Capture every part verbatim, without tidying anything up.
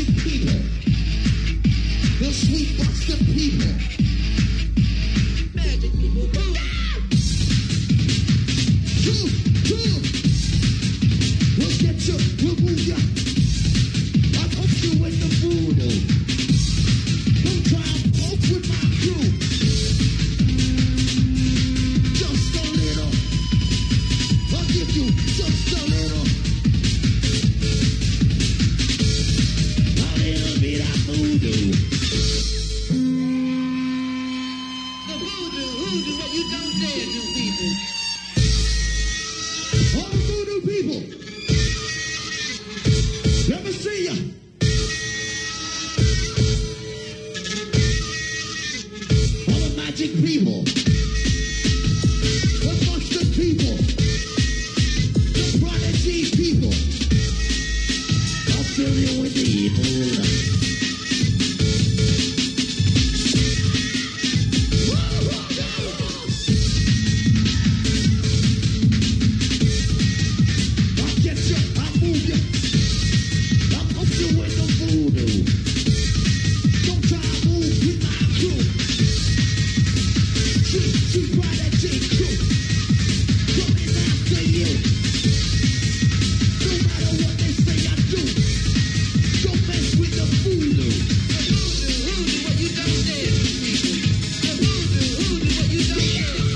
magic people, the sweet Boston people, magic people. Come, come, we'll get you, we'll move ya. I'll put you in the voodoo. Don't try and poke with my crew. Just a little, I'll give you just a little. A little bit of voodoo. The voodoo, voodoo, what you don't dare do, people. All the voodoo people, let me see ya. All the magic people, the monster people, the prodigy people. I'll fill you with the evil. I'll get you, I'll move you, I'll put you in the voodoo. Don't try to move with my crew. She, she prodigy crew, coming after you. No matter what they say I do, don't mess with the voodoo. The voodoo, voodoo, what you don't dare do, people. The voodoo, voodoo, what you don't dare do.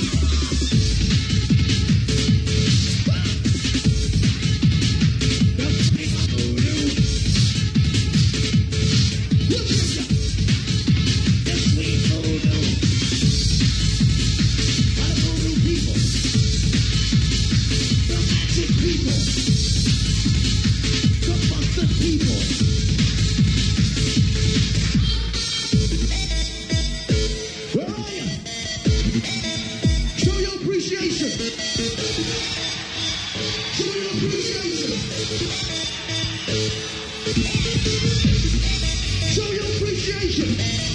The sweet voodoo. Look at ya. The sweet voodoo. All the voodoo people. The magic people. The monster people. Where are you? Show your appreciation. Show your appreciation. Show your appreciation.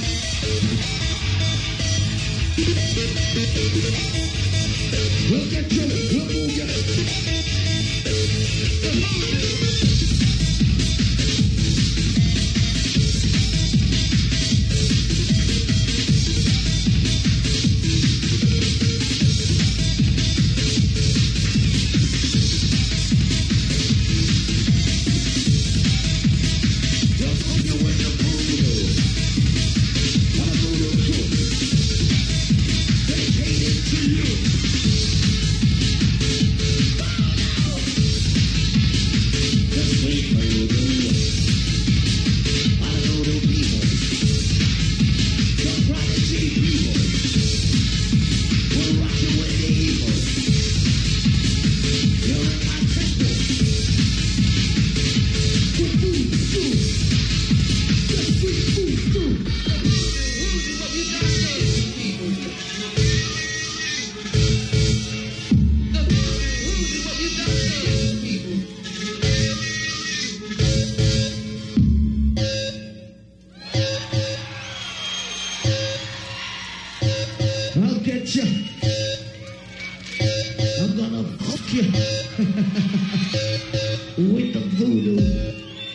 We'll get you. We'll move you. The voodoo. We'll put you in the voodoo. What a voodoo crew. Dedicated to you. The sweet voodoo. All the voodoo people. The prodigy people. We'll rock you with the evil. You're in my temple. The voodoo. The sweet voodoo. The voodoo, voodoo, what you don't dare do, people. The voodoo, voodoo, what you don't dare do, people. I'll get you. I'm gonna hook you with the voodoo.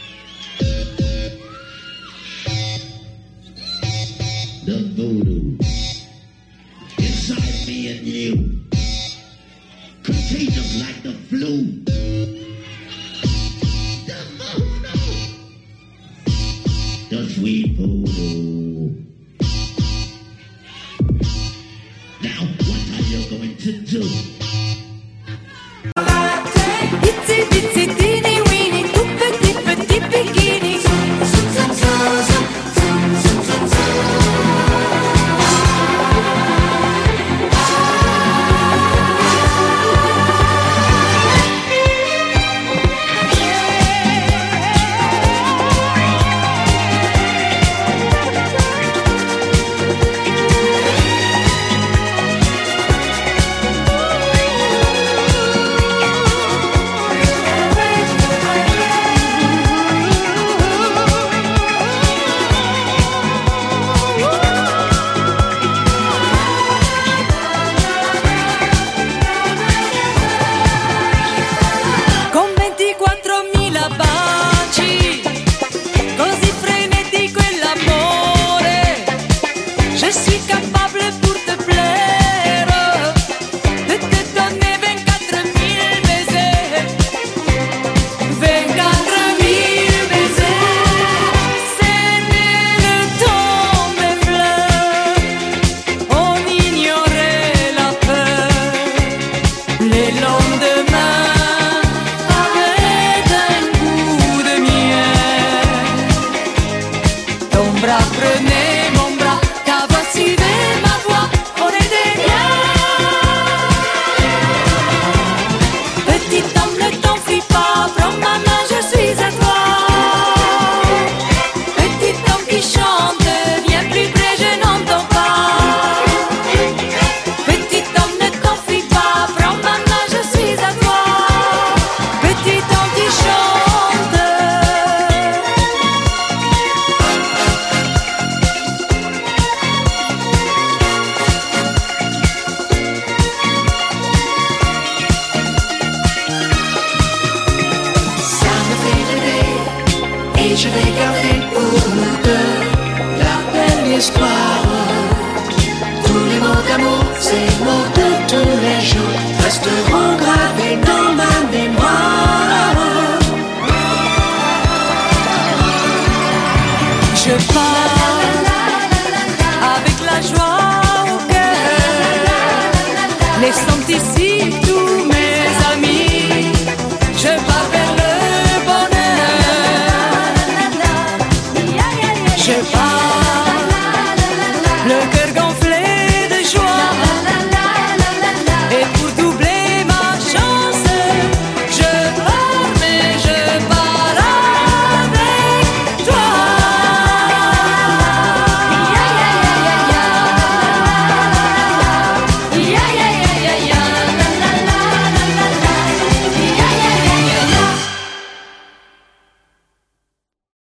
The voodoo inside me and you, contagious like the flu. The voodoo, the sweet voodoo. Now, what are you going to do? Itsy bitsy teeny weeny, tout petit petit bikini. Thank prenez mon bras, car voici ma voix, on est des liens. Petit homme, ne t'enfuis pas, prends ma main, je suis à toi. Petit homme qui chante, viens plus près, je n'entends pas. Petit homme, ne t'enfuis pas, prends ma main, je suis à toi. Petit homme qui chante. Ça me fait rêver, et je vais garder pour nous deux la belle histoire. Tous les mots d'amour, ces mots de tous les jours resteront gravés dans ma mémoire. Je pars